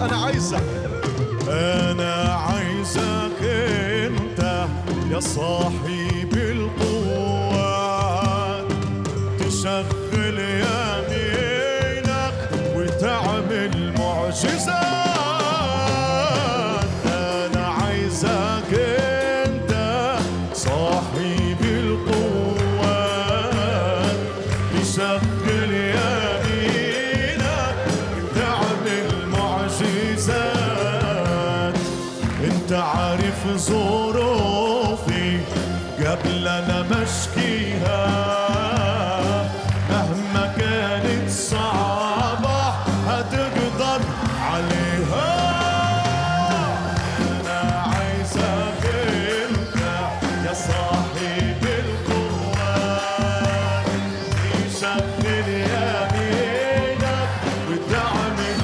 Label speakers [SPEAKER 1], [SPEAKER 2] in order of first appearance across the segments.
[SPEAKER 1] أنا عايزك، أنا عايزك أنت يا صاحب القوة، تشغل يمينك وتعمل معجزات. أنا عايزك أنت صاحب القوة، تشغل يمينك وتعمل معجزات. انت عارف ظروفي قبل انا مشكيها، مهما كانت صعبة هتقدر عليها. انا عايزك انت يا صاحب القوة، تشغل يمينك وتعمل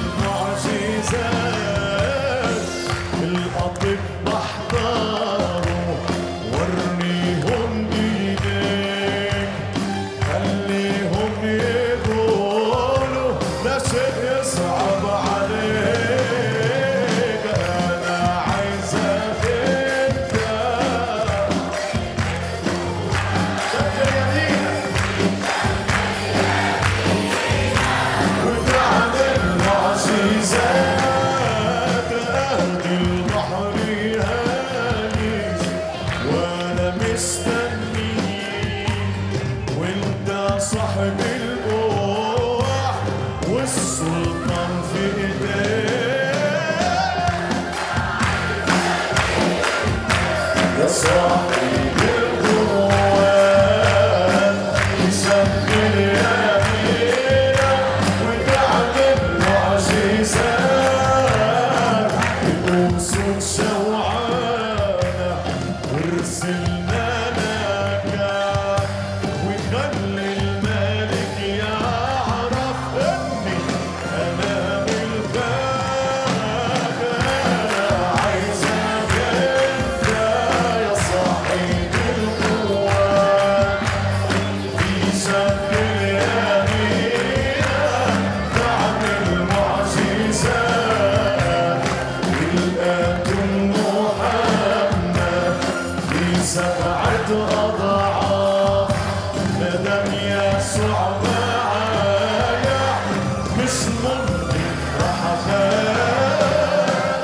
[SPEAKER 1] معجزات. الأطباء احضروا ورنيهم ايديك، خليهم يقولوا لا شيء يصعب عليك. أنا عايزك انت شغل يمينك وتعمل معجزات. أهدي البحر يهاجس وأنا مستنيك، وأنت صاحب القوة والسلطان في إيديك يا صاحب القوة، تشغل يمينك وتعمل معجزات. الأسود شوعانة وارسلنا لك، وخلي الملك يعرف إني أنا ملكك. أنا عايزك أنت يا صاحب القوة، تشغل يمينك تعمل معجزات. الآتم محمد في 7 أضعاف، مادام يسوع معايا مش ممكن راح أخاف.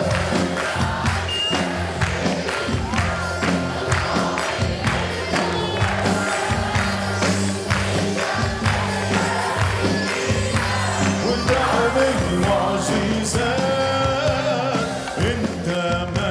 [SPEAKER 1] وتعمل معجزات. انت